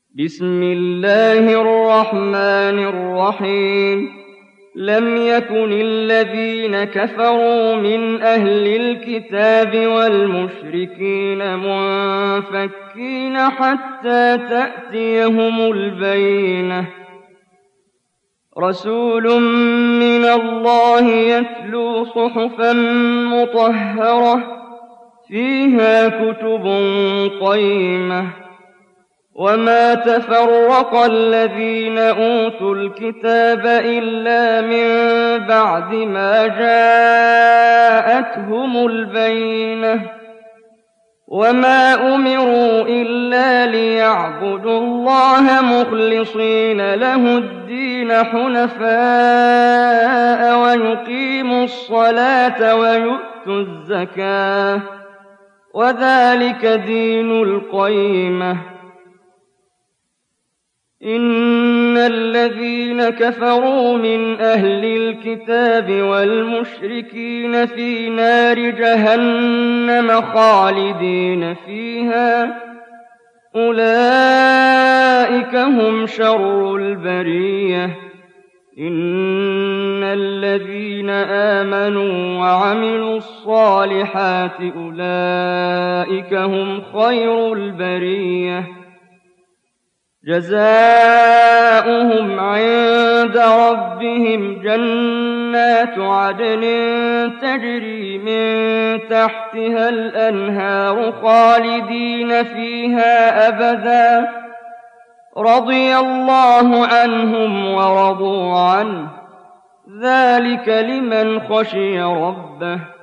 بسم الله الرحمن الرحيم لم يكن الذين كفروا من أهل الكتاب والمشركين منفكين حتى تأتيهم البينة رسول من الله يتلو صحفا مطهرة فيها كتب قيمة وما تفرق الذين أوتوا الكتاب إلا من بعد ما جاءتهم البينة وما أمروا إلا ليعبدوا الله مخلصين له الدين حنفاء ويقيموا الصلاة ويؤتوا الزكاة وذلك دين القيمة إن الذين كفروا من أهل الكتاب والمشركين في نار جهنم خالدين فيها أولئك هم شر البرية إن الذين آمنوا وعملوا الصالحات أولئك هم خير البرية جزاؤهم عند ربهم جنات عدن تجري من تحتها الأنهار خالدين فيها أبدا رضي الله عنهم ورضوا عنه ذلك لمن خشي ربه